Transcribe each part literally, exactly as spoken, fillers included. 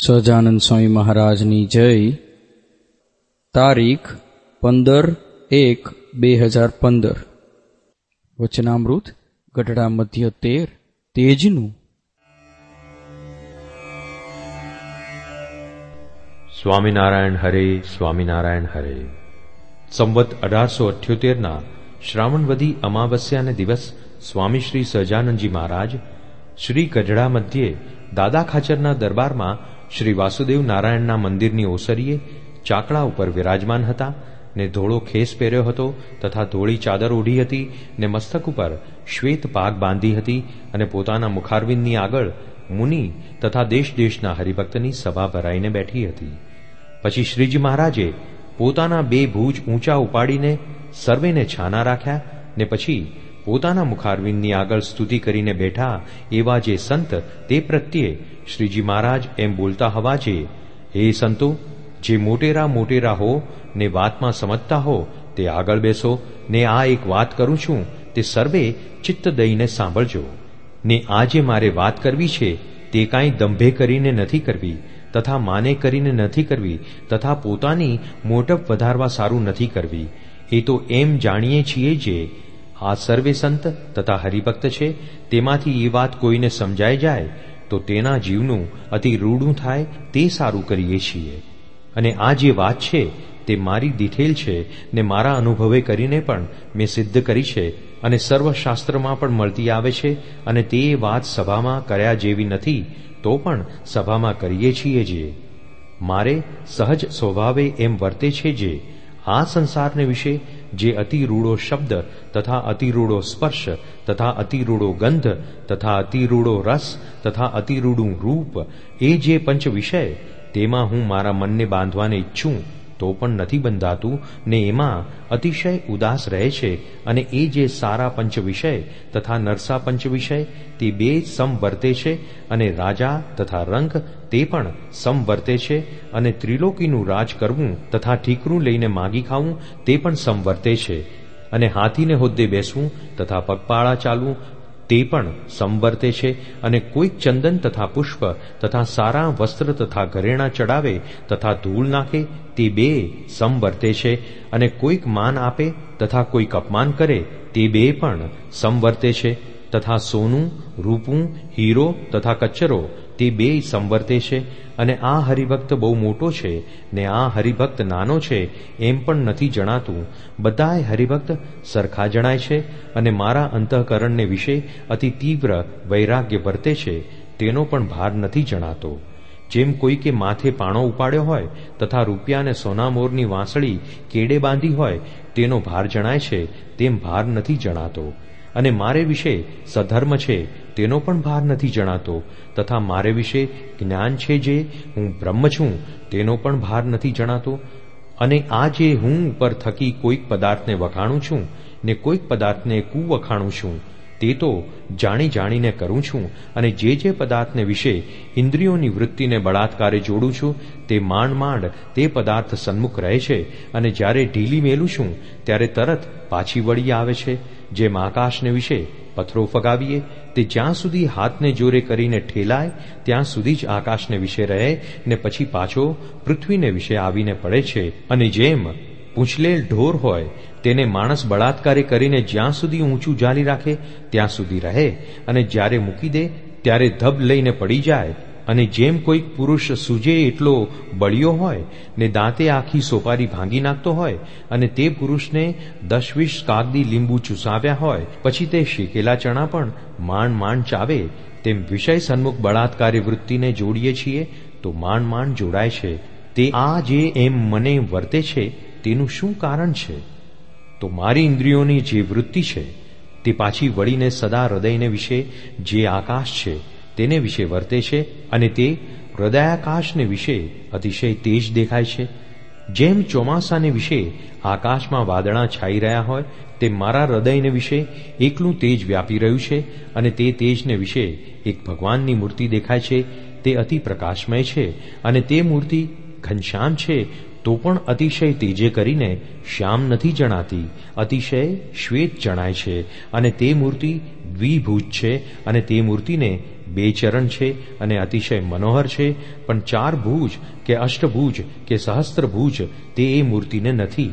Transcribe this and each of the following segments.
સહજાનંદ સ્વામી મહારાજની જય. તારીખ પંદર એક બે હજાર પંદર. વચનામૃત ગઢડા મધ્ય તેર. તેજનું. સ્વામિનારાયણ હરે, સ્વામિનારાયણ હરે. સંવત અઢારસો અઠ્યોતેરના શ્રાવણવદી અમાવસ્યાને દિવસ સ્વામી શ્રી સહજાનંદજી મહારાજ શ્રી ગઢડા મધ્યે દાદા ખાચરના દરબારમાં શ્રી વાસુદેવ નારાયણના મંદિરની ઓસરીએ ચાકડા ઉપર વિરાજમાન હતા ને ધોળો ખેસ પહેર્યો હતો તથા ધોળી ચાદર ઓઢી હતી ને મસ્તક ઉપર શ્વેત પાગ બાંધી હતી અને પોતાના મુખારવિંદની આગળ મુનિ તથા દેશ દેશના હરિભક્તની સભા ભરાઈને બેઠી હતી. પછી શ્રીજી મહારાજે પોતાના બે ભુજ ઊંચા ઉપાડીને સર્વેને છાના રાખ્યા ને પછી પોતાના મુખારવિંદની આગળ સ્તુતિ કરીને બેઠા એવા જે સંત તે પ્રત્યે શ્રીજી મહારાજ એમ બોલતા હવા છે, હે સંતો, જે મોટેરા મોટેરા હો ને વાતમાં સમજતા હો તે આગળ બેસો ને આ એક વાત કરું છું તે સર્વે ચિત્ત દઈને સાંભળજો. ને આ જે મારે વાત કરવી છે તે કાંઈ દંભે કરીને નથી કરવી તથા માને કરીને નથી કરવી તથા પોતાની મોટપ વધારવા સારું નથી કરવી. એ તો એમ જાણીએ છીએ જે આ સર્વે સંત તથા હરિભક્ત છે તેમાંથી એ વાત કોઈને સમજાઈ જાય તો તેના જીવનું અતિ રૂડું થાય તે સારું કરીએ છીએ. અને આ જે વાત છે તે મારી દીઠેલ છે ને મારા અનુભવે કરીને પણ મેં સિદ્ધ કરી છે અને સર્વશાસ્ત્રમાં પણ મળતી આવે છે અને તે વાત સભામાં કર્યા જેવી નથી તો પણ સભામાં કરીએ છીએ. જે મારે સહજ સ્વભાવે એમ વર્તે છે જે આ સંસારને વિશે જે અતિરૂડો શબ્દ તથા અતિરૂડો સ્પર્શ તથા અતિરૂડો ગંધ તથા અતિરૂડો રસ તથા અતિરૂડું રૂપ એ જે પંચ વિષય તેમાં હું મારા મનને બાંધવાને ઈચ્છું તો પણ નથી બંધાતું ને એમાં અતિશય ઉદાસ રહે છે. અને એ જે સારા પંચ વિષય તથા નરસા પંચ વિષય તે બે સમવર્તે છે અને રાજા તથા રંગ તે પણ સમવર્તે છે અને ત્રિલોકીનું રાજ કરવું તથા ઠીકરું લઈને માગી ખાવું તે પણ સમવર્તે છે અને હાથીને હોદ્દે બેસવું તથા પગપાળા ચાલવું તે પણ સમવર્તે છે અને કોઈક ચંદન તથા પુષ્પ તથા સારા વસ્ત્ર તથા ઘરેણા ચડાવે તથા ધૂળ નાખે તે બે સમવર્તે છે અને કોઈક માન આપે તથા કોઈક અપમાન કરે તે બે પણ સમવર્તે છે તથા સોનું રૂપું હીરો તથા કચ્ચરો તે બે સંવર્તે છે. અને આ હરિભક્ત બહુ મોટો છે ને આ હરિભક્ત નાનો છે એમ પણ નથી જણાતું. બધાય હરિભક્ત સરખા જણાય છે અને મારા અંતઃકરણને વિશે અતિ તીવ્ર વૈરાગ્ય વર્તે છે તેનો પણ ભાર નથી જણાતો. જેમ કોઈકે માથે પાણો ઉપાડ્યો હોય તથા રૂપિયાને સોનામોરની વાંસળી કેડે બાંધી હોય તેનો ભાર જણાય છે તેમ ભાર નથી જણાતો. અને મારે વિશે સધર્મ છે તેનો પણ ભાર નથી જણાતો તથા મારે વિશે જ્ઞાન છે જે હું બ્રહ્મ છું તેનો પણ ભાર નથી જણાતો. અને આ જે હું ઉપર થકી કોઈક પદાર્થને વખાણું છું ને કોઈક પદાર્થને કુવખાણું છું તે તો જાણી જાણીને કરું છું. અને જે જે પદાર્થને વિશે ઇન્દ્રિયોની વૃત્તિને બળાત્કારે જોડું છું તે માંડ માંડ તે પદાર્થ સન્મુખ રહે છે અને જ્યારે ઢીલી મેલું છું ત્યારે તરત પાછી વળી આવે છે. જેમ આકાશને વિશે પથ્થરો ફગાવીએ તે જ્યાં સુધી હાથને જોરે કરીને ઠેલાય ત્યાં સુધી જ આકાશને વિશે રહે ને પછી પાછો પૃથ્વીને વિશે આવીને પડે છે. અને જેમ પૂંછલેલ ઢોર હોય તેને માણસ બળાત્કારે કરીને જ્યાં સુધી ઊંચું જાલી રાખે ત્યાં સુધી રહે અને જ્યારે મૂકી દે ત્યારે ધબ લઈને પડી જાય. અને જેમ કોઈક પુરુષ સૂજે એટલો બળિયો હોય ને દાંતે આખી સોપારી ભાંગી નાખતો હોય અને તે પુરુષને દસ વીસ કાગદી લીંબુ ચૂસાવ્યા હોય પછી તે શેકેલા ચણા પણ માંડ માંડ ચાવે તેમ વિષય સન્મુખ બળાત્કારી વૃત્તિને જોડીએ છીએ તો માંડ માંડ જોડાય છે. તે આ જે એમ મને વર્તે છે તેનું શું કારણ છે? તો મારી ઇન્દ્રિયોની જે વૃત્તિ છે તે પાછી વળીને સદા હૃદયને વિશે જે આકાશ છે તેને વિશે વર્તે છે અને તે હૃદયાકાશને વિશે અતિશય તેજ દેખાય છે. જેમ ચોમાસાને વિશે આકાશમાં વાદળા છાઈ રહ્યા હોય તેમ મારા હૃદયને વિશે એકલું તેજ વ્યાપી રહ્યું છે અને તે તેજને વિશે એક ભગવાનની મૂર્તિ દેખાય છે. તે અતિ પ્રકાશમય છે અને તે મૂર્તિ ઘનશ્યામ છે તો પણ અતિશય તેજે કરીને શ્યામ નથી જણાતી, અતિશય શ્વેત જણાય છે. અને તે મૂર્તિ દ્વિભુજ છે, અને તે મૂર્તિને બે ચરણ છે અને અતિશય મનોહર છે. પણ ચાર ભુજ કે અષ્ટભુજ કે સહસ્ત્રભુજ તે એ મૂર્તિને નથી.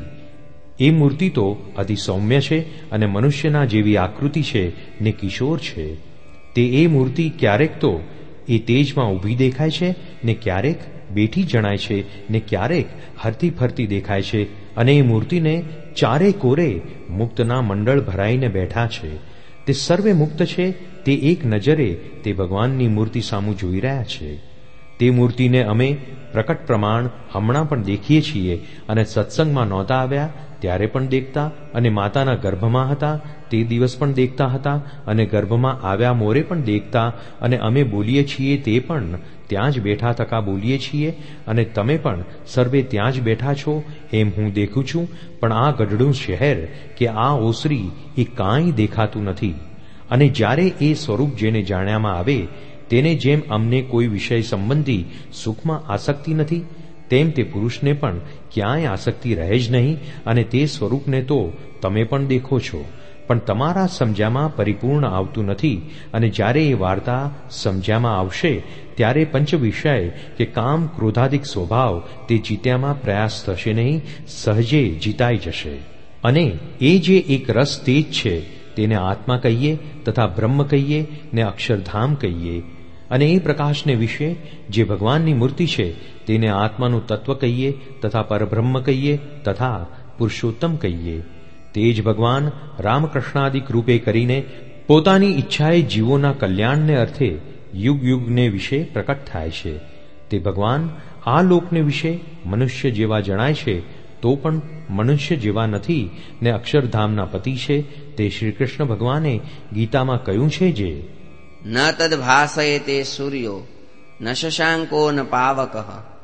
એ મૂર્તિ તો અતિ સૌમ્ય છે અને મનુષ્યના જેવી આકૃતિ છે ને કિશોર છે. તે એ મૂર્તિ ક્યારેક તો એ તેજમાં ઊભી દેખાય છે ને ક્યારેક બેઠી જણાય છે ને ક્યારેક હરતી ફરતી દેખાય છે. અને એ મૂર્તિને ચારે કોરે મુક્તના મંડળ ભરાઈને બેઠા છે. તે સર્વે મુક્ત છે. તે એક નજરે તે ભગવાનની મૂર્તિ સામું જોઈ રહ્યા છે. તે મૂર્તિને અમે પ્રકટ પ્રમાણ હમણાં પણ દેખીએ છીએ, અને સત્સંગમાં નહોતા આવ્યા ત્યારે પણ દેખતા, અને માતાના ગર્ભમાં હતા તે દિવસ પણ દેખતા હતા, અને ગર્ભમાં આવ્યા મોરે પણ દેખતા. અને અમે બોલીએ છીએ તે પણ ત્યાં જ બેઠા થકા બોલીએ છીએ, અને તમે પણ સર્વે ત્યાં જ બેઠા છો એમ હું દેખું છું. પણ આ ગઢડું શહેર કે આ ઓસરી એ કાંઈ દેખાતું નથી. અને જ્યારે એ સ્વરૂપ જેને જાણ્યામાં આવે તેને જેમ અમને કોઈ વિષય સંબંધી સુખમાં આસક્તિ નથી, તેમ તે પુરુષને પણ ક્યાંય આસક્તિ રહે જ નહીં. અને તે સ્વરૂપને તો તમે પણ દેખો છો, પણ તમારા સમજામાં પરિપૂર્ણ આવતું નથી. અને જ્યારે એ વાર્તા સમજામાં આવશે ત્યારે પંચ વિષય કે કામ ક્રોધાદિક સ્વભાવ તે જીત્યામાં પ્રયાસ થશે નહીં, સહજે જીતાઈ જશે. અને એ જે એક રસ તેજ છે તેને આત્મા કહીએ તથા બ્રહ્મ કહીએ ને અક્ષરધામ કહીએ. અને એ પ્રકાશને વિશે જે ભગવાનની મૂર્તિ છે તેને આત્માનું તત્વ કહીએ તથા પરબ્રહ્મ કહીએ તથા પુરુષોત્તમ કહીએ. તે જ ભગવાન રામકૃષ્ણાદિક રૂપે કરીને પોતાની ઈચ્છાએ જીવોના કલ્યાણને અર્થે યુગ યુગને વિશે પ્રકટ થાય છે. તે ભગવાન આ લોકને વિશે મનુષ્ય જેવા જણાય છે તો પણ મનુષ્ય જેવા નથી ને અક્ષરધામના પતિ છે. તે શ્રી કૃષ્ણ ભગવાને ગીતામાં કહ્યું છે જે ન તદ્ભાસયતે સૂર્યો ન શશાંકો ન પાવક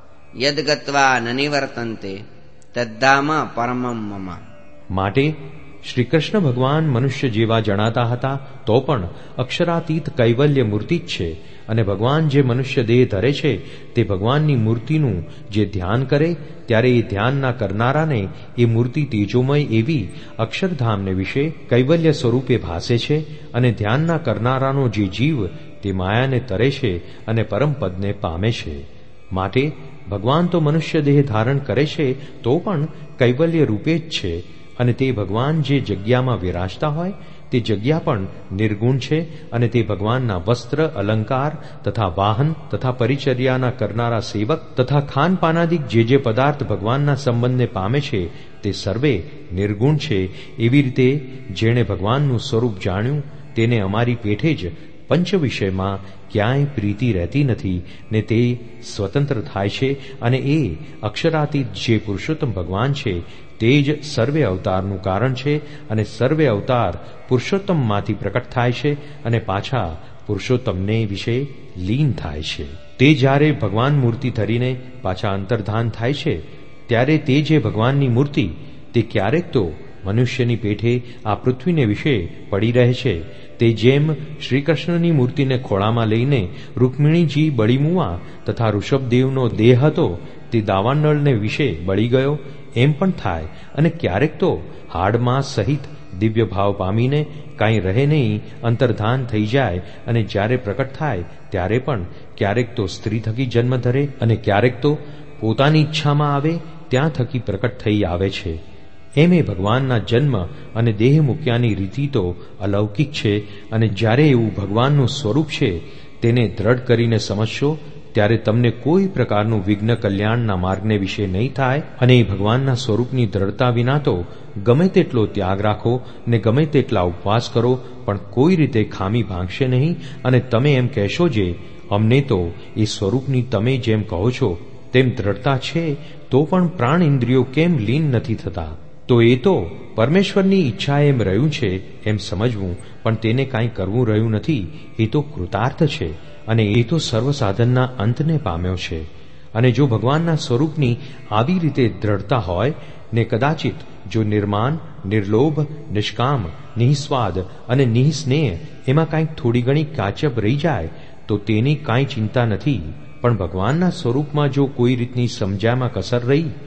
યદ્ગત્વા ન નિવર્તન્તે તદ્ધામ પરમમ મમ. માટે શ્રી કૃષ્ણ ભગવાન મનુષ્ય જેવા જણાતા હતા તો પણ અક્ષરાતીત કૈવલ્ય મૂર્તિ જ છે. અને ભગવાન જે મનુષ્ય દેહ ધરે છે તે ભગવાનની મૂર્તિનું જે ધ્યાન કરે ત્યારે એ ધ્યાનના કરનારાને એ મૂર્તિ તેજોમય એવી અક્ષરધામને વિશે કૈવલ્ય સ્વરૂપે ભાસે છે. અને ધ્યાનના કરનારાનો જે જીવ તે માયાને તરે છે અને પરમપદને પામે છે. માટે ભગવાન તો મનુષ્ય દેહ ધારણ કરે છે તો પણ કૈવલ્ય રૂપે જ છે. અને તે ભગવાન જે જગ્યામાં વિરાજતા હોય તે જગ્યા પણ નિર્ગુણ છે. અને તે ભગવાનના વસ્ત્ર, અલંકાર તથા વાહન તથા પરિચર્યાના કરનારા સેવક તથા ખાનપાનાદિક જે જે પદાર્થ ભગવાનના સંબંધને પામે છે તે સર્વે નિર્ગુણ છે. એવી રીતે જેણે ભગવાનનું સ્વરૂપ જાણ્યું તેને અમારી પેઠે જ પંચ વિષયમાં ક્યાંય પ્રીતિ રહેતી નથી ને તે સ્વતંત્ર થાય છે. અને એ અક્ષરાતીત જે પુરુષોત્તમ ભગવાન છે તે જ સર્વે અવતારનું કારણ છે. અને સર્વે અવતાર પુરુષોત્તમમાંથી પ્રકટ થાય છે અને પાછા પુરુષોત્તમને વિશે લીન થાય છે. તે જ્યારે ભગવાન મૂર્તિ ધરીને પાછા અંતર્ધાન થાય છે ત્યારે તે જે ભગવાનની મૂર્તિ તે ક્યારેક તો મનુષ્યની પેઠે આ પૃથ્વીને વિશે પડી રહે છે. તે જેમ શ્રી કૃષ્ણની મૂર્તિને ખોળામાં લઈને રૂકમિણીજી બળી મુવા તથા ઋષભદેવનો દેહ હતો તે દાવાનળને વિશે બળી ગયો એમ પણ થાય. અને ક્યારેક તો હાડમાં સહિત દિવ્ય ભાવ પામીને કાંઈ રહે નહીં અંતર્ધાન થઈ જાય. અને જ્યારે પ્રકટ થાય ત્યારે પણ ક્યારેક તો સ્ત્રી થકી જન્મ ધરે અને ક્યારેક તો પોતાની ઈચ્છામાં આવે ત્યાં થકી પ્રકટ થઈ આવે છે. એમ એ ભગવાનના જન્મ અને દેહ મૂક્યાની રીતિ તો અલૌકિક છે. અને જ્યારે એવું ભગવાનનું સ્વરૂપ છે તેને દ્રઢ કરીને સમજશો ત્યારે તમને કોઈ પ્રકારનું વિઘ્ન કલ્યાણના માર્ગને વિશે નહીં થાય. અને એ ભગવાનના સ્વરૂપની દ્રઢતા વિના તો ગમે તેટલો ત્યાગ રાખો ને ગમે તેટલા ઉપવાસ કરો પણ કોઈ રીતે ખામી ભાંગશે નહીં. અને તમે એમ કહેશો જે અમને તો એ સ્વરૂપની તમે જેમ કહો છો તેમ દ્રઢતા છે તો પણ પ્રાણ ઇન્દ્રિયો કેમ લીન નથી થતા? તો એ તો પરમેશ્વરની ઈચ્છા એમ રહ્યું છે એમ સમજવું, પણ તેને કાંઈ કરવું રહ્યું નથી. એ તો કૃતાર્થ છે અને એ તો સર્વ સાધનના અંતને પામ્યો છે. અને જો ભગવાનના સ્વરૂપની આવી રીતે દ્રઢતા હોય ને કદાચિત જો નિર્માન, નિર્લોભ, નિષ્કામ, નિઃસ્વાદ અને નિઃસ્નેહ એમાં કાંઈક થોડી ઘણી કાચપ રહી જાય તો તેની કાંઈ ચિંતા નથી. પણ ભગવાનના સ્વરૂપમાં જો કોઈ રીતની સમજામાં કસર રહી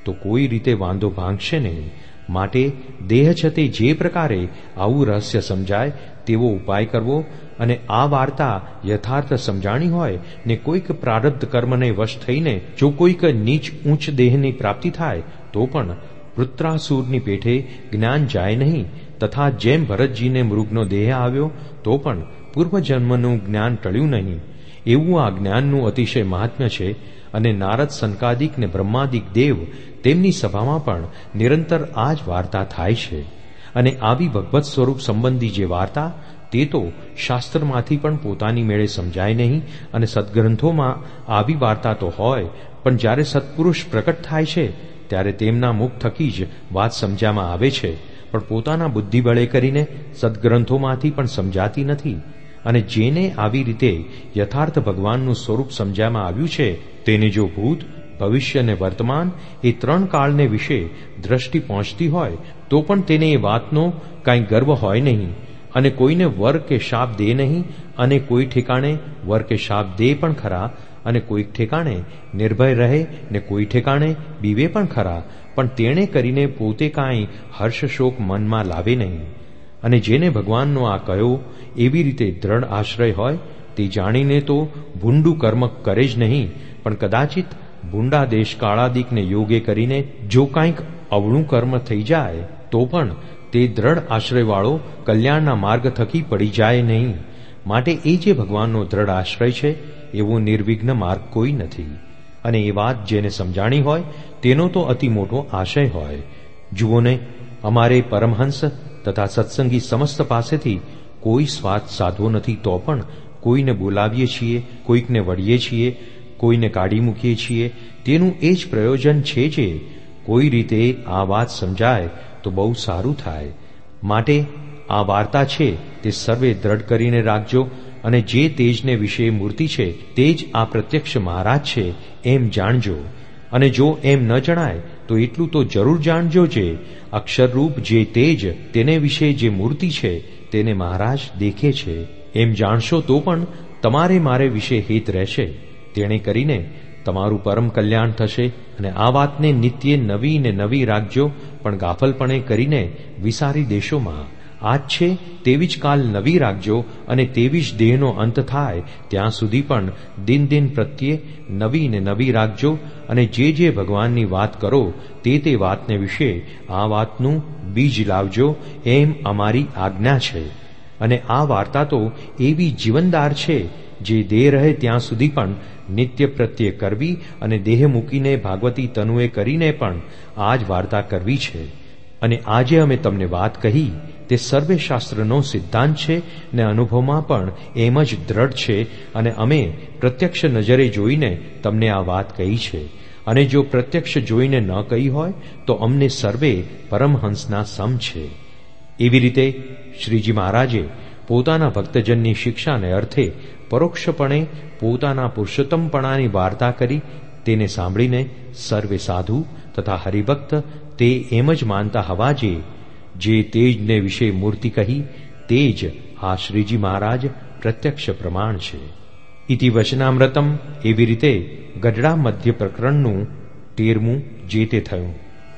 તો કોઈ રીતે વાંધો ભાંગશે નહીં. માટે દેહ છતે જે પ્રકારે આવું રહસ્ય સમજાય તેવો ઉપાય કરવો, અને આ વાર્તા યથાર્થ સમજાણી હોય ને કોઈક પ્રારબ્ધ કર્મને વશ થઈને જો કોઈક નીચ ઊંચ દેહની પ્રાપ્તિ થાય તો પણ વૃત્રાસુરની પેઠે જ્ઞાન જાય નહીં, તથા જેમ ભરતજીને મૃગનો દેહ આવ્યો તો પણ પૂર્વજન્મનું જ્ઞાન ટળ્યું નહીં, એવું આ જ્ઞાનનું અતિશય મહાત્મ્ય છે. અને નારદ, સંકાદિક ને બ્રહ્માદિક દેવ તેમની સભામાં પણ નિરંતર આ જ વાર્તા થાય છે. અને આવી ભગવત સ્વરૂપ સંબંધી જે વાર્તા તે તો શાસ્ત્રમાંથી પણ પોતાની મેળે સમજાય નહીં. અને સદગ્રંથોમાં આવી વાર્તા તો હોય, પણ જ્યારે સત્પુરુષ પ્રકટ થાય છે ત્યારે તેમના મુખ થકી જ વાત સમજવામાં આવે છે, પણ પોતાના બુદ્ધિબળે કરીને સદગ્રંથોમાંથી પણ સમજાતી નથી. અને જેને આવી રીતે યથાર્થ ભગવાનનું સ્વરૂપ સમજાવવામાં આવ્યું છે તેને જો ભૂત, ભવિષ્ય અને વર્તમાન એ ત્રણ કાળને વિશે દ્રષ્ટિ પહોંચતી હોય તો પણ તેને એ વાતનો કાંઈ ગર્વ હોય નહીં, અને કોઈને વર કે શાપ દે નહીં, અને કોઈ ઠેકાણે વર કે શાપ દે પણ ખરા, અને કોઈક ઠેકાણે નિર્ભય રહે ને કોઈ ઠેકાણે બીવે પણ ખરા, પણ તેણે કરીને પોતે કાંઈ હર્ષ શોક મનમાં લાવે નહીં. અને જેને ભગવાનનો આ કયો એવી રીતે દ્રઢ આશ્રય હોય તે જાણીને તો ભૂંડું કર્મ કરે જ નહીં, પણ કદાચિત ભૂંડા દેશ કાળાદિકને યોગે કરીને જો કાંઈક અવળું કર્મ થઈ જાય તો પણ તે દ્રઢ આશ્રયવાળો કલ્યાણના માર્ગ થકી પડી જાય નહીં. માટે એ જે ભગવાનનો દ્રઢ આશ્રય છે એવો નિર્વિઘ્ન માર્ગ કોઈ નથી. અને એ વાત જેને સમજાણી હોય તેનો તો અતિ મોટો આશય હોય. જુઓને, અમારે પરમહંસ તથા સત્સંગી સમસ્ત પાસેથી કોઈ સ્વાદ સાધવો નથી, તો પણ કોઈને બોલાવીએ છીએ, કોઈકને વળીએ છીએ, કોઈને કાઢી મૂકીએ છીએ. તેનું એ જ પ્રયોજન છે જે કોઈ રીતે આ વાત સમજાય તો બહુ સારું થાય. માટે આ વાર્તા છે તે સર્વે દ્રઢ કરીને રાખજો. અને જે તેજને વિશે મૂર્તિ છે તે જ આ પ્રત્યક્ષ મહારાજ છે એમ જાણજો. અને જો એમ ન જણાય તો એટલું તો જરૂર જાણજો જે અક્ષરરૂપ જે તેજ તેને વિશે જે મૂર્તિ છે તેને મહારાજ દેખે છે. એમ જાણશો તો પણ તમારે મારે વિશે હિત રહેશે. તેણે કરીને તમારું પરમ કલ્યાણ થશે. અને આ વાતને નિત્ય નવી ને નવી રાખજો, પણ ગાફલપણે કરીને વિસારી દેશોમાં આજ છે તેવી જ કાલ નવી રાખજો. અને તેવી જ દેહનો અંત થાય ત્યાં સુધી પણ દિન દિન પ્રત્યે નવી ને નવી રાખજો. અને જે જે ભગવાનની વાત કરો તે તે વાતને વિશે આ વાતનું બીજ લાવજો, એમ અમારી આજ્ઞા છે. અને આ વાર્તા તો એવી જીવનદાર છે જે દેહ રહે ત્યાં સુધી પણ નિત્ય પ્રત્યે કરવી, અને દેહ મૂકીને ભાગવતી તનુએ કરીને પણ આ જ વાર્તા કરવી છે. અને આજે અમે તમને વાત કહી તે સર્વે શાસ્ત્રનો સિદ્ધાંત છે ને અનુભવમાં પણ એમ જ દ્રઢ છે. અને અમે પ્રત્યક્ષ નજરે જોઈને તમને આ વાત કહી છે. અને જો પ્રત્યક્ષ જોઈને ન કહી હોય તો અમને સર્વે પરમહંસના સમ છે. એવી રીતે શ્રીજી મહારાજે પોતાના ભક્તજનની શિક્ષાને અર્થે પરોક્ષપણે પોતાના પુરુષોત્તમપણાની વાર્તા કરી. તેને સાંભળીને સર્વે સાધુ તથા હરિભક્ત તે એમ જ માનતા હવા જે જે તેજને વિશે મૂર્તિ કહી તે જ આ શ્રીજી મહારાજ પ્રત્યક્ષ પ્રમાણ છે. ઇતિ વચનામૃતમ. એવી રીતે ગઢડા મધ્ય પ્રકરણનું તેરમું જે તે થયું.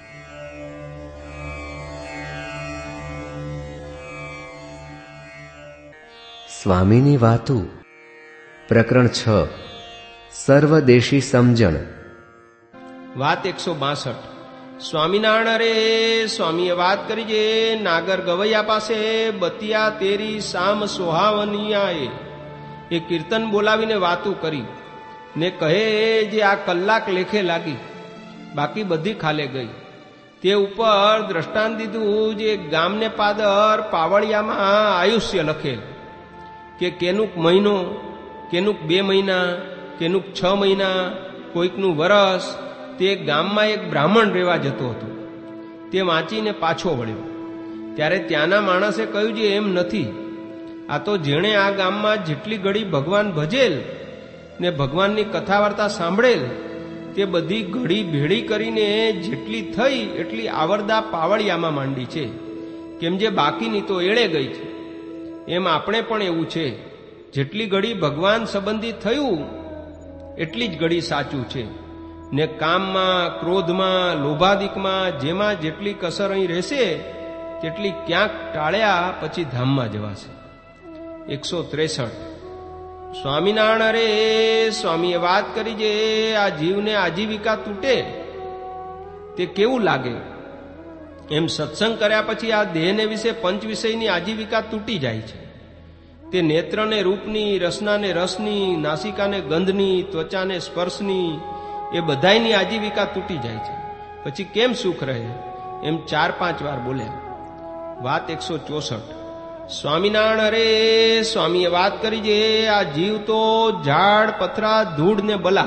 સ્વામીની વાતું. પ્રકરણ છ. સર્વદેશી સમજણ. વાત એકસો બાસઠ. સ્વામિનારાયણ રે સ્વામીએ વાત કરી જે નાગર ગવૈયા પાસે બતિયા તેરી સામ સોહાવનિયાએ એ કીર્તન બોલાવીને વાતું કરી ને કહે જે આ કલાક લેખે લાગી, બાકી બધી ખાલે ગઈ. તે ઉપર દ્રષ્ટાંત દીધું જે ગામને પાદર પાવળિયામાં આયુષ્ય લખેલ કે કેનુક મહિનો, કેનુક બે મહિના, કેનુક છ મહિના, કોઈકનું વરસ. તે ગામમાં એક બ્રાહ્મણ રહેવા જતો હતો. તે વાંચીને પાછો વળ્યો ત્યારે ત્યાંના માણસે કહ્યું જે એમ નથી, આ તો જેણે આ ગામમાં જેટલી ઘડી ભગવાન ભજેલ ને ભગવાનની કથા વાર્તા સાંભળેલ તે બધી ઘડી ભેળી કરીને જેટલી થઈ એટલી આવરદા પાવળિયામાં માંડી છે. કેમ જે બાકીની તો એળે ગઈ છે, એમ આપણે પણ એવું છે. જેટલી ઘડી ભગવાન સંબંધી થયું એટલી જ ઘડી સાચું છે. ને કામમાં, ક્રોધમાં, લોભાદિકમાં જેમાં જેટલી કસર અહીં રહેશે તેટલી ક્યાંક ટાળ્યા પછી ધામમાં જવાશે. એકસો ત્રેસઠ સ્વામિનારાયણ રે સ્વામીએ વાત કરી જે આ જીવને આજીવિકા તૂટે તે કેવું લાગે. એમ સત્સંગ કર્યા પછી આ દેહને વિશે પંચ વિષયની આજીવિકા તૂટી જાય છે. તે નેત્રને રૂપની, રસનાને રસની, નાસિકાને ગંધની, ત્વચાને સ્પર્શની, એ બધાયની આજીવિકા તૂટી જાય છે. પછી કેમ સુખ રહે? એમ ચાર પાંચ વાર બોલ્યા. વાત એકસો ચોસઠ સ્વામિનારાયણ રે સ્વામીએ વાત કરી જે આ જીવ તો ઝાડ, પથરા, ધૂળ ને બલા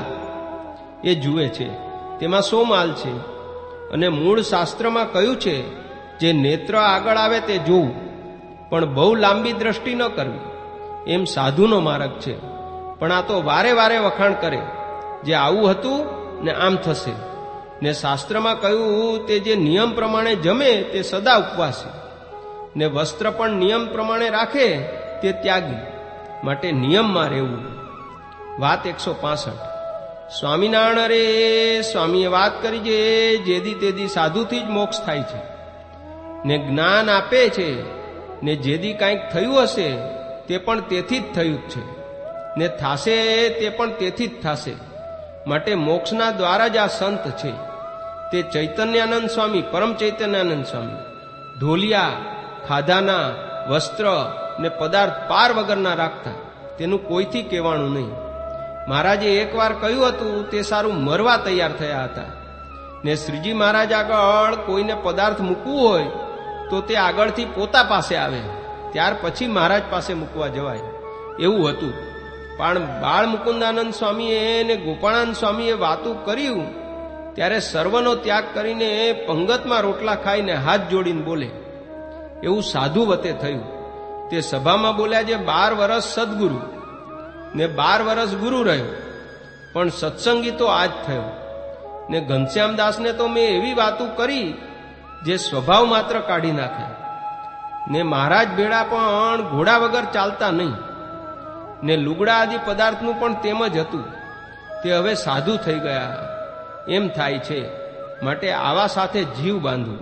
એ જુએ છે, તેમાં સો માલ છે. અને મૂળ શાસ્ત્રમાં કહ્યું છે જે નેત્ર આગળ આવે તે જોવું, પણ બહુ લાંબી દ્રષ્ટિ ન કરવી. એમ સાધુનો માર્ગ છે. પણ આ તો વારે વારે વખાણ કરે જે આવું હતું ને આમ થશે. ને શાસ્ત્રમાં કહ્યું તે જે નિયમ પ્રમાણે જમે તે સદા ઉપવાસી, ને વસ્ત્ર પણ નિયમ પ્રમાણે રાખે તે ત્યાગી, માટે નિયમમાં રહેવું. વાત એકસો પાસઠ સ્વામિનારાયણ રે સ્વામીએ વાત કરી જે જેદી તેદી સાધુથી જ મોક્ષ થાય છે, ને જ્ઞાન આપે છે. ને જેદી કાંઈક થયું હશે તે પણ તેથી જ થયું જ છે, ને થાશે તે પણ તેથી જ થશે. માટે મોક્ષના દ્વારા જ આ સંત છે. તે ચૈતન્યાનંદ સ્વામી, પરમ ચૈતન્યાનંદ સ્વામી ઢોલિયા, ખાધાના, વસ્ત્ર ને પદાર્થ પાર વગરના રાખતા, તેનું કોઈથી કહેવાનું નહીં. મહારાજે એકવાર કહ્યું હતું તે સારું મરવા તૈયાર થયા હતા. ને શ્રીજી મહારાજ આગળ કોઈને પદાર્થ મૂકવું હોય તો તે આગળથી પોતા પાસે આવે, ત્યાર પછી મહારાજ પાસે મૂકવા જવાય, એવું હતું. પણ બાળ મુકુંદાનંદ સ્વામીએ ને ગોપાળાનંદ સ્વામીએ વાતું કર્યું ત્યારે સર્વનો ત્યાગ કરીને પંગતમાં રોટલા ખાઈને હાથ જોડીને બોલે, એવું સાધુ વતે થયું. તે સભામાં બોલ્યા જે બાર વર્ષ સદગુરુ ને બાર વર્ષ ગુરુ રહ્યો, પણ સત્સંગી તો આજ થયો. ને ઘનશ્યામદાસને તો મેં એવી વાતું કરી જે સ્વભાવ માત્ર કાઢી નાખે. ને મહારાજ ભેળા પણ ઘોડા વગર ચાલતા નહીં, ને લુગડા આદિ પદાર્થનું પણ તેમ જ હતું. તે હવે સાધુ થઈ ગયા એમ થાય છે, માટે આવા સાથે જીવ બાંધવું.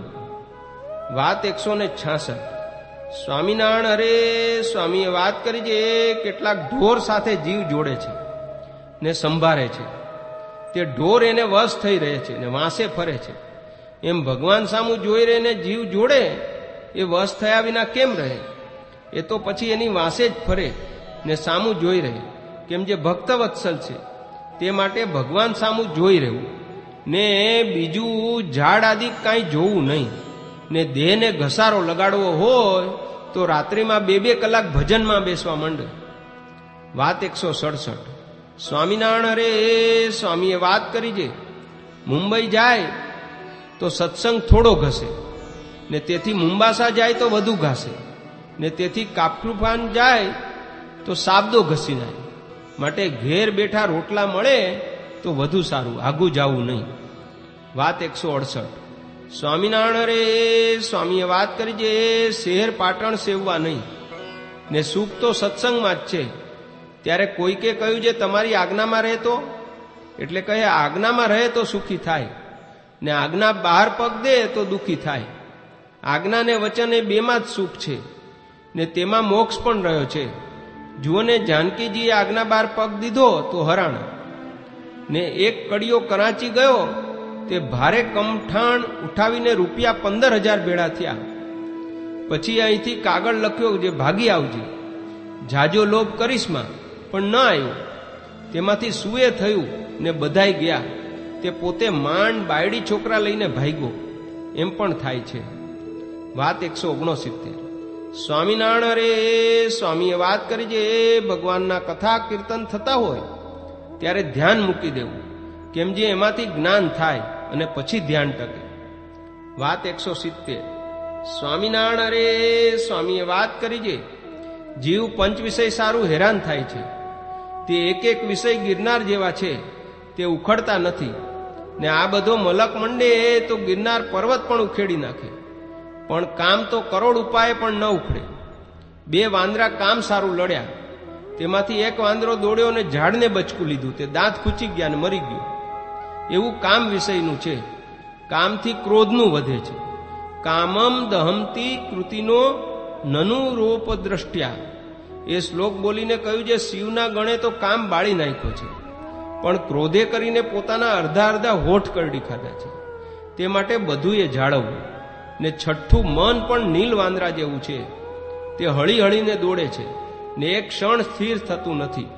વાત એકસો ને છાસઠ સ્વામિનારાયણ હરે સ્વામીએ વાત કરી છે કેટલાક ઢોર સાથે જીવ જોડે છે ને સંભાળે છે. તે ઢોર એને વશ થઈ રહે છે ને વાંસે ફરે છે. એમ ભગવાન સામું જોઈ રહીને જીવ જોડે એ વશ થયા વિના કેમ રહે? એ તો પછી એની વાંસે જ ફરે ને સામું જોઈ રહે. કેમ જે ભક્ત વત્સલ છે તે માટે ભગવાન સામું જોઈ રહેવું, ને બીજું ઝાડ આદિ કાંઈ જોવું નહીં. ને દેહને ઘસારો લગાડવો હોય તો રાત્રિમાં બે બે કલાક ભજનમાં બેસવા માંડે. વાત એકસો સડસઠ સ્વામિનારાયણ હરે સ્વામીએ વાત કરી છે મુંબઈ જાય તો સત્સંગ થોડો ઘસે, ને તેથી મુંબાસા જાય તો વધુ ઘાસે, ને તેથી કાપરૂફાન જાય તો સાબદો ઘસી જાય. માટે ઘેર બેઠા રોટલા મળે તો વધુ સારું, આગું જાવું નહીં. વાત એકસો અડસઠ સ્વામિનારાયણ રે સ્વામીએ વાત કરી છે શહેર પાટણ સેવવા નહીં, ને સુખ તો સત્સંગમાં જ છે. ત્યારે કોઈકે કહ્યું છે તમારી આજ્ઞામાં રહે તો, એટલે કહે આજ્ઞામાં રહે તો સુખી થાય, ને આજ્ઞા બહાર પગ દે તો દુઃખી થાય. આજ્ઞા ને વચન એ બેમાં જ સુખ છે, ને તેમાં મોક્ષ પણ રહ્યો છે. જુઓ ને જાનકીજીએ આજ્ઞા બહાર પગ દીધો તો હરાણ, ને એક કડિયો કરાંચી ગયો તે ભારે કમઠાણ ઉઠાવીને રૂપિયા પંદર હજાર ભેળા થયા. પછી અહીંથી કાગળ લખ્યો જે ભાગી આવજે, જાજો લોભ કરીશમાં, પણ ન આવ્યો. તેમાંથી સુએ થયું ને બધાય ગયા. તે પોતે માંડ બાયડી છોકરા લઈને ભાગ્યો, એમ પણ થાય છે. વાત એકસો ઓગણસિત્તેર સ્વામિનારાયણ રે સ્વામીએ વાત કરી છે ભગવાનના કથા કીર્તન થતા હોય ત્યારે ધ્યાન મૂકી દેવું, કેમ જે એમાંથી જ્ઞાન થાય અને પછી ધ્યાન ટકે. વાત એકસો સિત્તેર સ્વામિનારાયણ રે સ્વામીએ વાત કરી છે જીવ પંચ વિષય સારું હેરાન થાય છે. તે એક એક વિષય ગિરનાર જેવા છે, તે ઉખડતા નથી. ને આ બધો મલક મંડે તો ગિરનાર પર્વત પણ ઉખેડી નાખે, પણ કામ તો કરોડ ઉપાય પણ ન ઉખડે. બે વાંદરા કામ સારું લડ્યા, તેમાંથી એક વાંદરો દોડ્યો ને ઝાડને બચકું લીધું, તે દાંત ખૂંચી ગયા ને મરી ગયો. એવું કામ વિષયનું છે. કામથી ક્રોધનું વધે છે. કામમ દહમતી કૃતિનો નનુરોપ દ્રષ્ટ્યા. એ શ્લોક બોલીને કહ્યું છે શિવના ગણે તો કામ બાળી નાખ્યો છે, પણ ક્રોધે કરીને પોતાના અડધા અડધા હોઠ કરડી ખાધા છે. તે માટે બધું એ જાળવવું. ને છઠ્ઠું મન પણ નીલ વાંદરા જેવું છે, તે હળી હળીને દોડે છે ને એક ક્ષણ સ્થિર થતું નથી.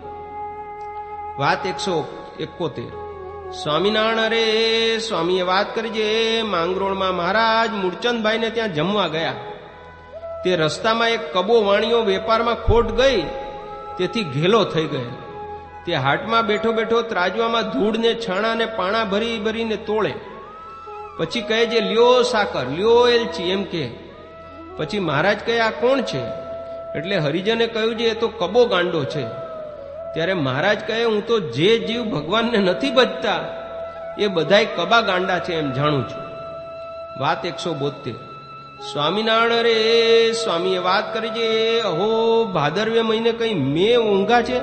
વાત એકસો એકોતેર. સ્વામિનારાયણ અરે સ્વામીએ વાત કરી છે માંગરોળમાં મહારાજ મૂળચંદભાઈને ત્યાં જમવા ગયા. તે રસ્તામાં એક કબો વાણીઓ વેપારમાં ખોટ ગઈ, તેથી ઘેલો થઈ ગયેલ. તે હાટમાં બેઠો બેઠો ત્રાજવામાં ધૂળને છાણાને પાણા ભરી ભરીને તોળે. પછી કહે છે લ્યો સાકર, લ્યો એલચી, એમ કે. પછી મહારાજ કહે આ કોણ છે? એટલે હરિજને કહ્યું છે એ તો કબો ગાંડો છે. ત્યારે મહારાજ કહે હું તો જે જીવ ભગવાનને નથી ભજતા એ બધાય કબા ગાંડા છે એમ જાણું છું. વાત એકસો બોતેર. સ્વામિનારાયણ રે સ્વામીએ વાત કરી છે અહો ભાદરવે મહિને કઈ મેં ઊંઘા છે.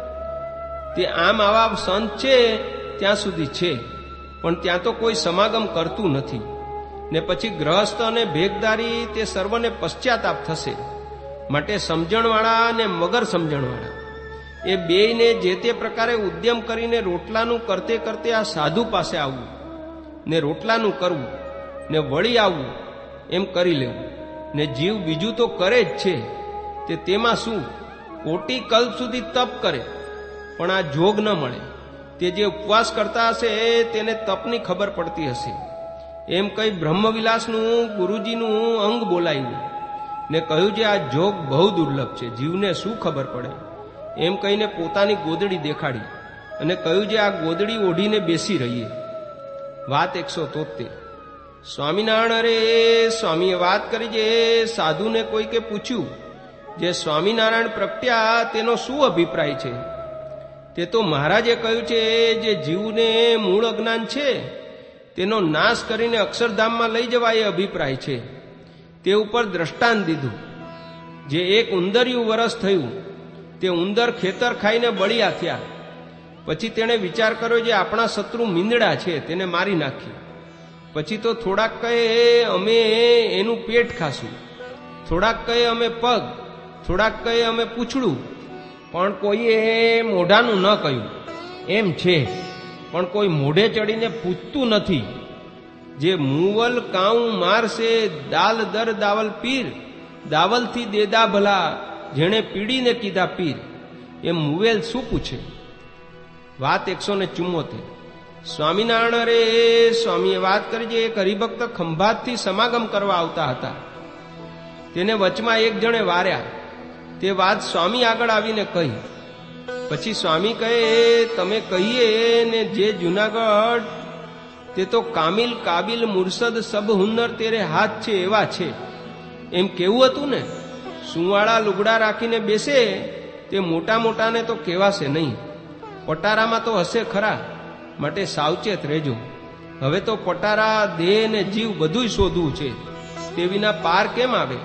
તે આમ આવા સંત છે ત્યાં સુધી છે, પણ ત્યાં તો કોઈ સમાગમ કરતું નથી. ને પછી ગ્રહસ્થ અને ભેગદારી તે સર્વને પશ્ચાતાપ થશે. માટે સમજણવાળા અને વગર સમજણવાળા એ બેયને જે તે પ્રકારે ઉદ્યમ કરીને રોટલાનું કરતે કરતે આ સાધુ પાસે આવવું ને રોટલાનું કરવું ને વળી આવવું એમ કરી લેવું. ને જીવ બીજું તો કરે જ છે, તે તેમાં શું કોટી કલ્પ સુધી તપ કરે પણ આ જોગ ન મળે. તે જે ઉપવાસ કરતા હશે તેને તપની ખબર પડતી હશે. એમ કઈ બ્રહ્મવિલાસનું ગુરુજીનું અંગ બોલાયું ને કહ્યું છે આ જોગ બહુ દુર્લભ છે, જીવને શું ખબર પડે. એમ કહીને પોતાની ગોદડી દેખાડી અને કહ્યું છે આ ગોદડી ઓઢીને બેસી રહીએ. વાત એકસો તોતેર. સ્વામિનારાયણ અરે સ્વામીએ વાત કરી છે સાધુને કોઈકે પૂછ્યું જે સ્વામિનારાયણ પ્રગટ્યા તેનો શું અભિપ્રાય છે? તે તો મહારાજે કહ્યું છે જે જીવને મૂળ અજ્ઞાન છે તેનો નાશ કરીને અક્ષરધામમાં લઈ જવા એ અભિપ્રાય છે. તે ઉપર દ્રષ્ટાંત દીધું. જે એક ઉંદરિયું વરસ થયું, તે ઉંદર ખેતર ખાઈને બળિયા થયા. પછી તેણે વિચાર કર્યો જે આપણા શત્રુ મીંદડા છે તેને મારી નાખી. પછી તો થોડાક કહે અમે એનું પેટ ખાશું, થોડાક કહે અમે પગ, થોડાક કહે અમે પૂંછડું, પણ કોઈએ મોઢાનું ન કહ્યું. એમ છે પણ કોઈ મોઢે ચડીને પૂછતું નથી. જે મુવલ કાઉ મારશે દાલ દર દાવલ પીર, દાવલથી દેદા ભલા જેણે પીડીને કીધા પીર. એમ મુવેલ શું પૂછે? વાત એકસો ને ચુમ્મોતેર. સ્વામિનારાયણ રે સ્વામીએ વાત કરી છે એક હરિભક્ત ખંભાતથી સમાગમ કરવા આવતા હતા. તેને વચમાં એક જણે વાર્યા. તે વાત સ્વામી આગળ આવીને કહી. પછી સ્વામી કહે તમે કહીએ ને જે જુનાગઢ તે તો કામિલ કાબિલ મુરસદ સબ હુન્નર તેરે હાથ છે એવા છે એમ કેવું હતું ને. સુવાળા લુગડા રાખીને બેસે તે મોટા મોટાને તો કહેવાશે નહીં, પટારામાં તો હશે ખરા, માટે સાવચેત રહેજો. હવે તો પટારા દેહ ને જીવ બધું શોધવું છે, તે વિના પાર કેમ આવે.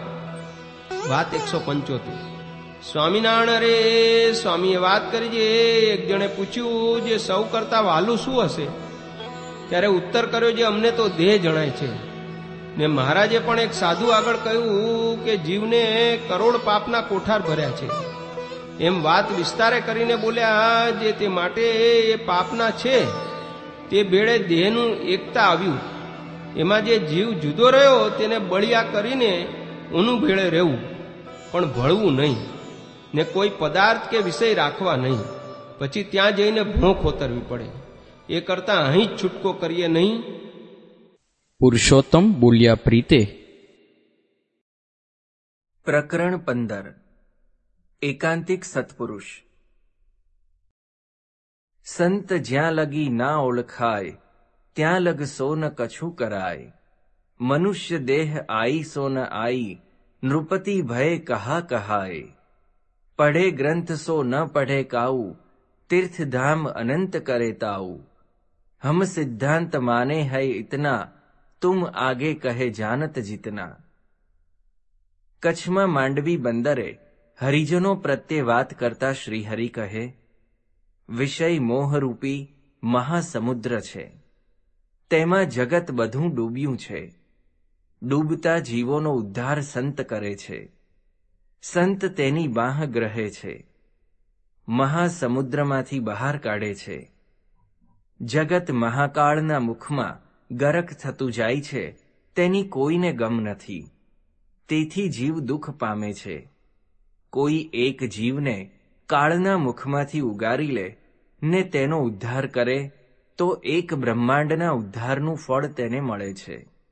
વાત એકસો પંચોતેર. સ્વામિનારાયણ રે સ્વામીએ વાત કરી છે એક જણે પૂછ્યું જે સૌ કરતા વહાલું શું હશે? ત્યારે ઉત્તર કર્યો જે અમને તો દેહ જણાય છે. ને મહારાજે પણ એક સાધુ આગળ કહ્યું કે જીવને કરોડ પાપના કોઠાર ભર્યા છે. એમ વાત વિસ્તારે કરીને બોલ્યા જે તે માટે એ પાપના છે તે ભેળે દેહનું એકતા આવ્યું. એમાં જે જીવ જુદો રહ્યો તેને બળિયા કરીને ઊનું ભેળે રહેવું, પણ ભળવું નહીં ને કોઈ પદાર્થ કે વિષય રાખવા નહીં. પછી ત્યાં જઈને ભોં ખોતરવી પડે. એ કરતા અહીં જ છૂટકો કરીએ નહીં. પુરુષોત્તમ બોલ્યા પ્રીતે. પ્રકરણ પંદર. એકાંતિક સત્પુરુષ. સંત જ્યાં લગી ના ઓળખાય ત્યાં લગ સો ન કછું કરાય. મનુષ્ય દેહ આઈ સો ન આઈ નૃપતિ ભય કહા કહાય. પઢે ગ્રંથ સો ન પઢે કાઉ तीर्थधाम अनंत करे ताऊ. हम सिद्धांत माने है इतना तुम आगे कहे जानत जितना. કચ્છમાં માંડવી બંદરે હરિજનો પ્રત્યે વાત કરતા શ્રીહરિ કહે વિષય મોહરૂપી મહાસમુદ્ર છે. તેમાં જગત બધું ડૂબ્યું છે. ડૂબતા જીવોનો ઉદ્ધાર સંત કરે છે. સંત તેની બાહ ગ્રહે છે, મહાસમુદ્રમાંથી બહાર કાઢે છે. જગત મહાકાળના મુખમાં ગરક થતું જાય છે, તેની કોઈને ગમ નથી. તેથી જીવ દુઃખ પામે છે. કોઈ એક જીવને કાળના મુખમાંથી ઉગારી લે ને તેનો ઉદ્ધાર કરે તો એક બ્રહ્માંડના ઉદ્ધારનું ફળ તેને મળે છે.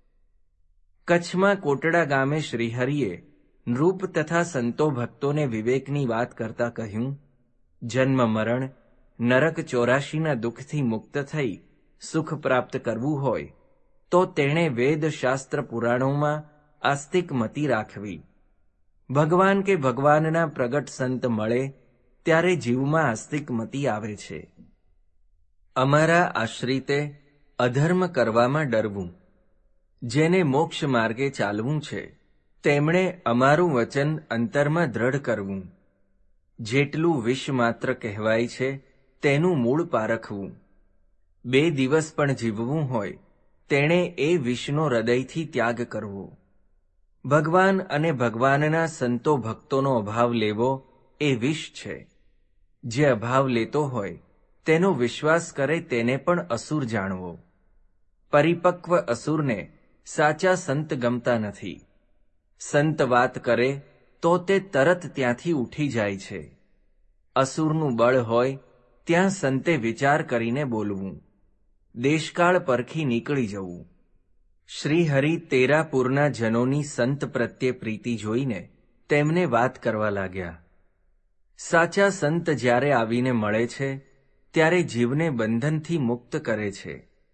કચ્છમાં કોટડા ગામે શ્રીહરિએ નૃપ તથા સંતો ભક્તોને વિવેકની વાત કરતા કહ્યું, જન્મ મરણ નરક ચોરાશીના દુઃખથી મુક્ત થઈ સુખ પ્રાપ્ત કરવું હોય તો તેણે વેદ શાસ્ત્ર પુરાણોમાં આસ્તિક મતિ રાખવી. ભગવાન કે ભગવાનના પ્રગટ સંત મળે ત્યારે જીવમાં આસ્તિક મતિ આવે છે. અમારા આશ્રિતે અધર્મ કરવામાં ડરવું. જેને મોક્ષ માર્ગે ચાલવું છે તેમણે અમારું વચન અંતરમાં દ્રઢ કરવું. જેટલું વિષ માત્ર કહેવાય છે તેનું મૂળ પારખવું. બે દિવસ પણ જીવવું હોય તેણે એ વિષનો હૃદયથી ત્યાગ કરવો. ભગવાન અને ભગવાનના સંતો ભક્તોનો અભાવ લેવો એ વિષ છે. જે અભાવ લેતો હોય તેનો વિશ્વાસ કરે તેને પણ અસુર જાણવો. પરિપક્વ અસુરને સાચા સંત ગમતા નથી. સંત વાત કરે તો તે તરત ત્યાંથી ઉઠી જાય છે. અસુરનું બળ હોય ત્યાં સંતે વિચાર કરીને બોલવું. દેશકાળ પરખી નીકળી જવું. શ્રીહરિ તેરાપુરના જનોની સંત પ્રત્યે પ્રીતિ જોઈને તેમને વાત કરવા લાગ્યા. સાચા સંત જ્યારે આવીને મળે છે ત્યારે જીવને બંધનથી મુક્ત કરે છે.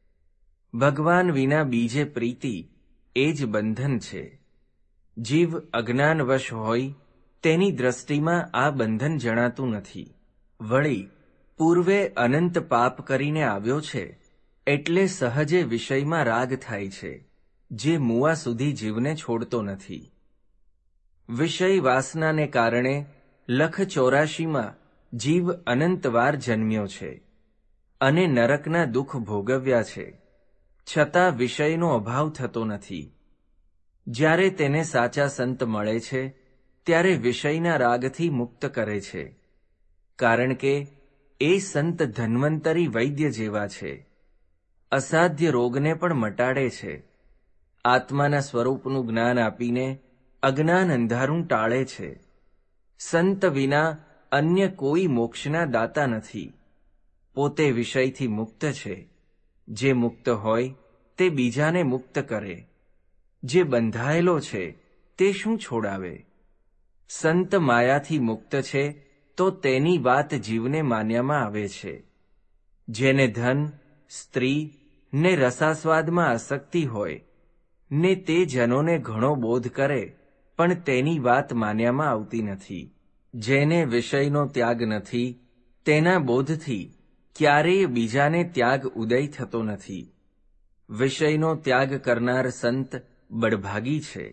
ભગવાન વિના બીજે પ્રીતિ એ જ બંધન છે. જીવ અજ્ઞાનવશ હોય તેની દ્રષ્ટિમાં આ બંધન જણાતું નથી. વળી પૂર્વે અનંત પાપ કરીને આવ્યો છે એટલે સહજે વિષયમાં રાગ થાય છે, જે મુવા સુધી જીવને છોડતો નથી. વિષય વાસનાને કારણે લખ ચોરાશીમાં જીવ અનંતવાર જન્મ્યો છે અને નરકના દુઃખ ભોગવ્યા છે, છતાં વિષયનો અભાવ થતો નથી. જ્યારે તેને સાચા સંત મળે છે ત્યારે વિષયના રાગથી મુક્ત કરે છે, કારણ કે એ સંત ધન્વંતરી વૈદ્ય જેવા છે. અસાધ્ય રોગને પણ મટાડે છે. આત્માના સ્વરૂપનું જ્ઞાન આપીને અજ્ઞાન અંધારું ટાળે છે. સંત વિના અન્ય કોઈ મોક્ષના દાતા નથી. પોતે વિષયથી મુક્ત છે. જે મુક્ત હોય તે બીજાને મુક્ત કરે. જે બંધાયેલો છે તે શું છોડાવે? સંત માયાથી મુક્ત છે તો તેની વાત જીવને માન્યામાં આવે છે. જેને ધન, સ્ત્રી ને રસાસ્વાદમાં આસક્તિ હોય ને તે જનોને ઘણો બોધ કરે પણ તેની વાત માન્યામાં આવતી નથી. જેને વિષયનો ત્યાગ નથી તેના બોધથી ક્યારેય બીજાને ત્યાગ ઉદય થતો નથી. વિષયનો ત્યાગ કરનાર સંત બળભાગી છે.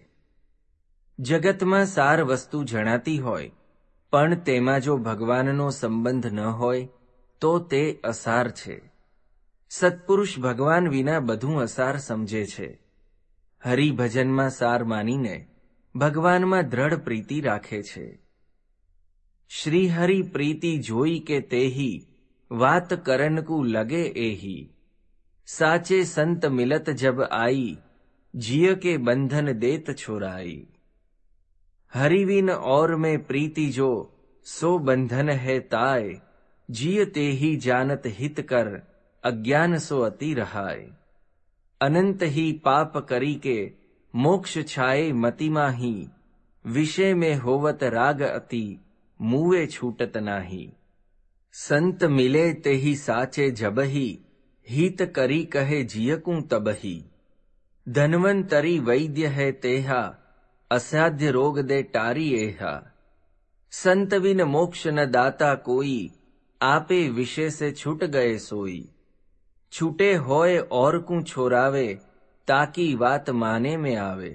જગતમાં સાર વસ્તુ જણાતી હોય પણ તેમાં જો ભગવાનનો સંબંધ ન હોય તો તે અસાર છે. સત્પુરુષ ભગવાન વિના બધું અસાર સમજે છે. હરિભજનમાં સાર માનીને ભગવાનમાં દ્રઢ પ્રીતિ રાખે છે. શ્રીહરિ પ્રીતિ જોઈ કે તેહી વાત કરન કુ લગે એહી. સાચે સંત મિલત જબ આઈ जिय के बंधन देत छोराई. हरिविन और में प्रीति जो सो बंधन है ताय. जिय ते ही जानत हित कर अज्ञान सो अति रहाय. अनंत ही पाप करी के मोक्ष छाए मतिमा ही. विषय में होवत राग अति मुए छूटत नाही. संत मिले ते ही साचे जबही. हित करी कहे जियकूं तबही. धन्वंतरी वैद्य है तेहा. असाध्य रोग दे टारी एहा. संत बिन मोक्ष न दाता कोई. आपे विषय से छूट गए सोई. छूटे होए और कु छोरावे. ताकी बात माने में आवे.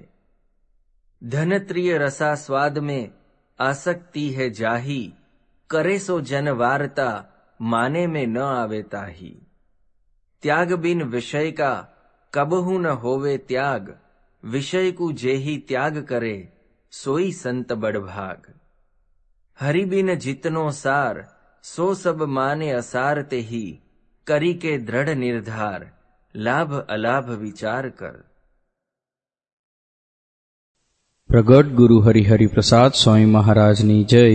धनत्रिय रसा स्वाद में आसक्ति है जाही. करे सो जन वार्ता माने में न आवे ताही. त्याग बिन विषय का કબહુ ન હોવે ત્યાગ, વિષય કુ જેહી ત્યાગ કરે, સોઈ સંત બડભાગ. હરિબિન જીતનો સાર, સો સબ માને અસાર તેહી, કરી કે દ્રઢ નિર્ધાર, લાભ અલાભ વિચાર કર. પ્રગટ ગુરુ હરિહરિ પ્રસાદ સ્વામી મહારાજની જય.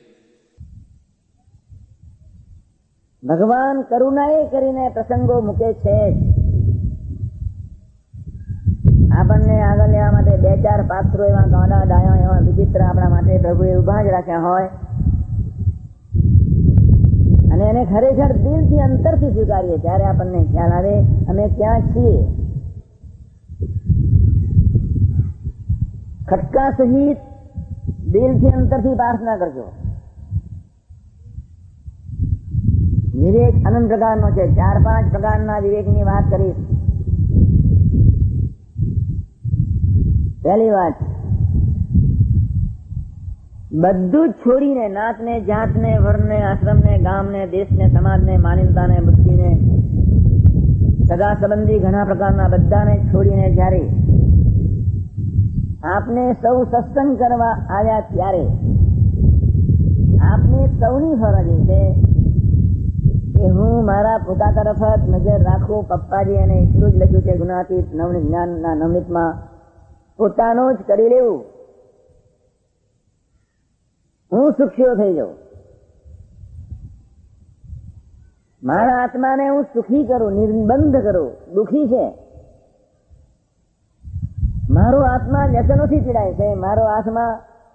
ભગવાન કરુણાએ કરીને પ્રસંગો મૂકે છે. આપણને આગળ લેવા માટે બે ચાર પાત્રો એવા ગાડા ડાયા એવા વિચિત્ર આપણા માટે પ્રભુએ ઉભા જ રાખ્યા હોય અને એને ખરેખર દિલથી અંતરથી સ્વીકારીએ ત્યારે આપણને ખ્યાલ આવે અમે ક્યાં છીએ. ખટકા સહિત દિલથી અંતરથી પ્રાર્થના કરજો. વિવેક અનંત પ્રકારનો છે. ચાર પાંચ પ્રકારના વિવેકની વાત કરીશ. પહેલી વાત, બધું જ છોડીને નાતને જાતને વર્ણને આશ્રમને ગામને દેશને સમાજને માનવતાને બુદ્ધિને સગા સંબંધી ઘણા પ્રકારના બધાને છોડીને જ્યારે આપને સૌ સત્સંગ કરવા આવ્યા ત્યારે આપને સૌની ફરજ છે કે હું મારા પોતા તરફ જ નજર રાખું. પપ્પાજી એને એટલું જ લખ્યું છે ગુણાતીત નવનીત જ્ઞાનના નવનીતમાં, પોતાનું જ કરી લેવું. હું સુખ્યો થઈ જાઉં, મારા આત્માને હું સુખી કરું, નિર્બંધ કરું. દુઃખી છે મારો આત્મા, વ્યસનોથી પીડાય છે મારો આત્મા,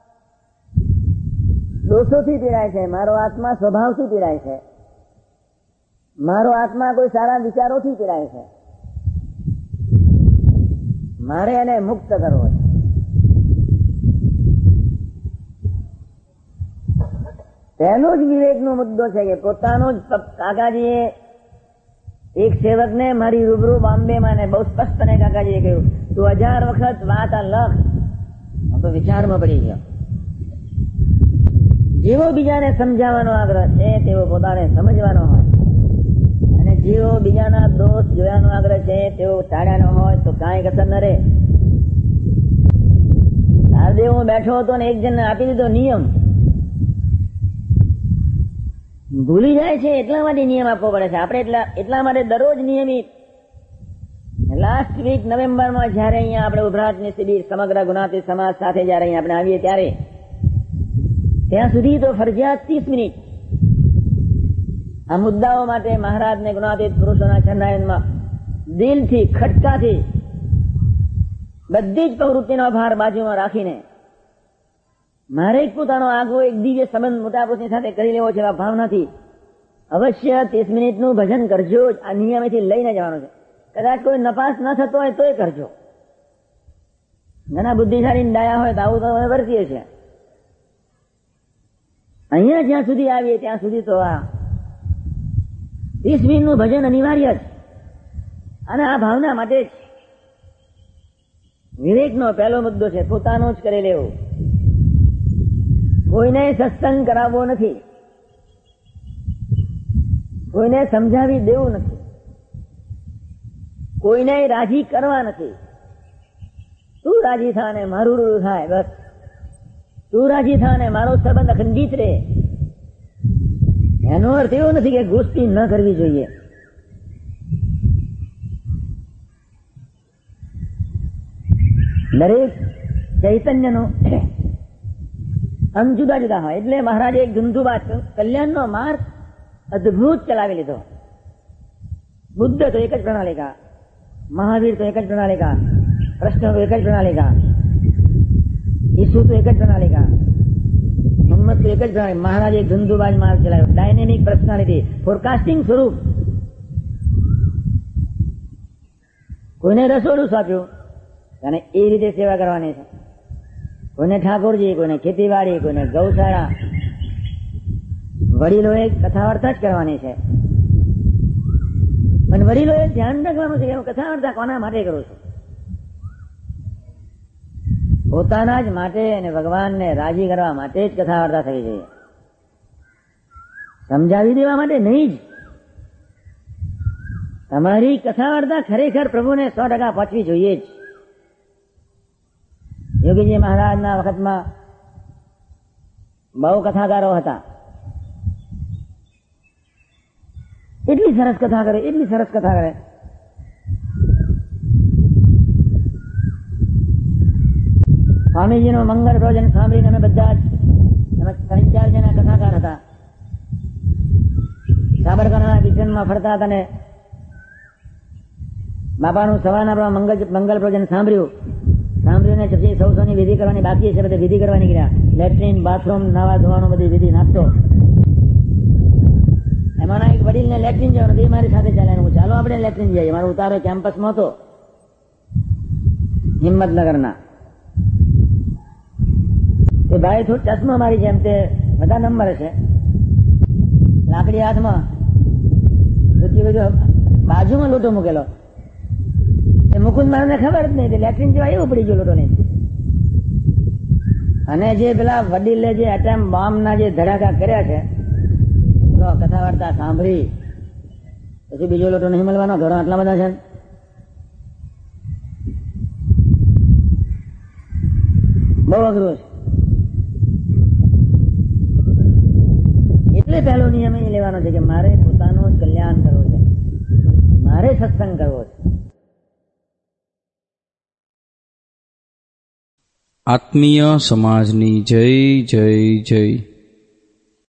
દોષોથી પીડાય છે મારો આત્મા, સ્વભાવથી પીડાય છે મારો આત્મા, કોઈ સારા વિચારોથી પીડાય છે. મારે એને મુક્ત કરવો છે. પહેલો જ વિવેકનો મુદ્દો છે કે પોતાનો જ કાકાજીએ એક સેવકને મારી રૂબરૂ બોમ્બેમાં ને બહુ સ્પષ્ટપણે કાકાજીએ કહ્યું, તું હજાર વખત વાત આ લખ. હું તો વિચારમાં પડી ગયો. જેવો બીજાને સમજાવવાનો આગ્રહ છે તેવો પોતાને સમજવાનો હોય અને જેવો બીજાના દોષ જોવાનો આગ્રહ છે તેવો ટાળ્યાનો હોય તો કાંઈ કસર ન રહે. આજે હું બેઠો હતો ને એક જણને આપી દીધો નિયમ, ભૂલી જાય છે એટલા માટે નિયમ આપવો પડે છે. આપણે એટલા એટલા માટે દરરોજ નિયમિત. લાસ્ટ વીક નવેમ્બરમાં જયારે અહીંયા આપણે ઉભરાટની શિબિર સમગ્ર ગુણાતીત સમાજ સાથે જયારે અહીંયા આપણે આવીએ ત્યારે ત્યાં સુધી તો ફરજિયાત ત્રીસ મિનિટ આ મુદ્દાઓ માટે મહારાજને ગુણાતીત પુરુષોના છન્નાયનમાં દિલથી ખટકાથી બધી જ પ્રવૃત્તિનો ભાર બાજુમાં રાખીને મારે એક પોતાનો આગવો એક દિવ્ય સંબંધ મોટા પુરુષની સાથે કરી લેવો છે એવા ભાવનાથી અવશ્ય ત્રીસ મિનિટનું ભજન કરજો જ. આ નિયમેથી લઈને જવાનું છે. કદાચ કોઈ નપાસ ન થતો હોય તોય કરજો. ઘણા બુદ્ધિશાળી ડાયા હોય તો આવું તો અમે વર્તીએ છીએ. અહીંયા જ્યાં સુધી આવીએ ત્યાં સુધી તો આ ત્રીસ મિનિટનું ભજન અનિવાર્ય જ. અને આ ભાવના માટે જ વિવેકનો પહેલો મુદ્દો છે પોતાનો જ કરી લેવું. કોઈને સત્સંગ કરાવવો નથી, કોઈને સમજાવી દેવું નથી, કોઈને રાજી કરવા નથી. તું રાજી થા ને મારું રૂડું થાય, બસ તું રાજી થા ને મારો સંબંધ અખંડિત રહે. એનો અર્થ એવો નથી કે ગોષ્ઠી ન કરવી જોઈએ. દરેક ચૈતન્યનો આમ જુદા જુદા હોય એટલે મહારાજે એક ધુંધુબા કલ્યાણનો માર્ગ અદભુત ચલાવી લીધો. બુદ્ધ તો એક જ પ્રણાલિકા, મહાવીર તો એક જ પ્રણાલિકા, કૃષ્ણ તો એક જ પ્રણાલિકા, ઈસુ તો એક જ પ્રણાલિકા, મોહમ્મદ તો એક જ પ્રણાલિકા. મહારાજે ધુંધુબાજ માર્ગ ચલાવ્યો. ડાયનેમિક પર્સનાલિટી, ફોરકાસ્ટિંગ સ્વરૂપ. કોઈને રસોડું સોંપ્યું અને એ રીતે સેવા કરવાની છે. કોઈને ઠાકોરજી, કોઈને ખેતીવાડી, કોઈને ગૌશાળા. વડીલોએ કથા વાર્તા જ કરવાની છે. અને વડીલોએ ધ્યાન રાખવાનું છે કે હું કથા વાર્તા કોના માટે કરું છું. પોતાના જ માટે અને ભગવાનને રાજી કરવા માટે જ કથા વાર્તા થવી જોઈએ. સમજાવી દેવા માટે નહીં જ. અમારી કથા વાર્તા ખરેખર પ્રભુને સો ટકા પહોંચવી જોઈએ જ. યોગીજી મહારાજના વખતમાં બહુ કથાકારો હતા. એટલી સરસ કથા કરે, એટલી સરસ કથા કરે. સ્વામીજીનું મંગળ પ્રવચન સાંભળીને અમે બધા જ ત્રણ ચાર જણા કથાકાર હતા. સાબરકાંઠાના કિચનમાં ફરતા હતા ને બાપાનું સવારના મંગળ મંગળ પ્રવચન સાંભળ્યું. સાંભળીને પછી સૌ સૌની વિધિ કરવાની બાકી છે, બધી વિધિ કરવા નીકળ્યા. લેટ્રિન, બાથરૂમ, નાવા ધોવાનું બધી વિધિ નાખતો. એમાંના એક વડીલને લેટ્રિન જવાનું હતું, એ મારી સાથે ચાલ્યા. હું ચાલો આપણે લેટ્રિન જઈએ. મારો ઉતારો કેમ્પસમાં હતો હિંમતનગરના. તે ભાઈ થોડું ચશ્મા મારી જેમ તે બધા નંબર છે, લાકડી હાથમાં, બાજુમાં લોટો મૂકેલો. એ મુકુંદ મારાને ખબર જ નહીં, લેટ્રિન જેવા એવું પડી ગયો લોટો નહીં. અને જે પેલા વડીલે જે એટમ બોમ્બના જે ધડાકા કર્યા છે, કથા વાર્તા સાંભળી પછી બીજો લોટો નહીં મળવાનો. ઘરો આટલા બધા છે, બહુ અઘરું છે. એટલે પહેલો નિયમ એ લેવાનો છે કે મારે પોતાનું જ કલ્યાણ કરવું છે, મારે સત્સંગ કરવો છે. આત્મીય સમાજની જય જય જય.